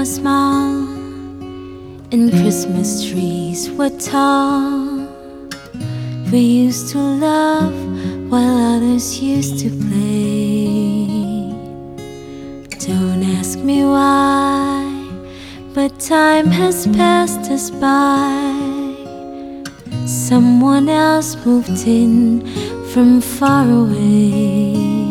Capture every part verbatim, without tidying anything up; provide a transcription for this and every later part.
was small and Christmas trees were tall, we used to laugh while others used to play. Don't ask me why, but time has passed us by. Someone else moved in from far away.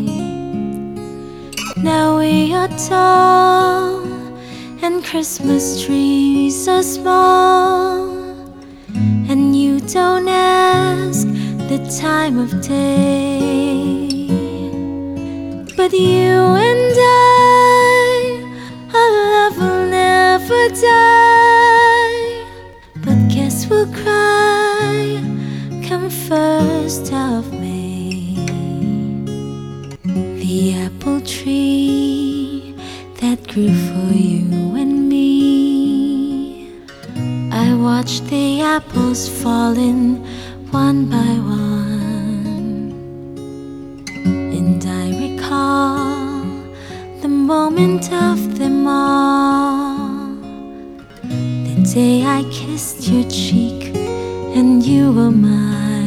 Now we are tall and Christmas trees are small, and you don't ask the time of day. But you and I, our love will never die. But guess we'll cry come first of May. The apple tree that grew for you and me, I watched the apples falling one by one, and I recall the moment of them all, the day I kissed your cheek and you were mine.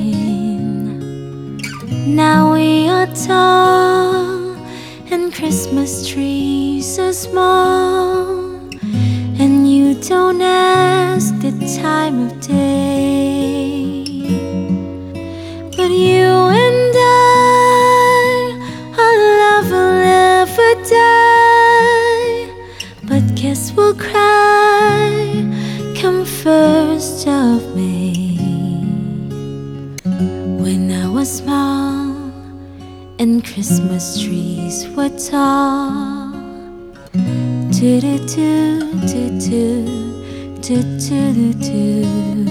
Now we are tall and Christmas trees are small, and you don't ask the time of day. But you and I, our love will never die. But guess we'll cry come first of May. When I was small and Christmas trees were tall, do do do do do do do do.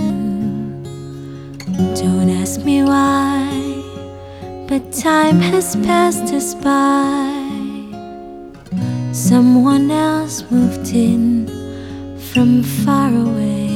Don't ask me why, but time has passed us by. Someone else moved in from far away.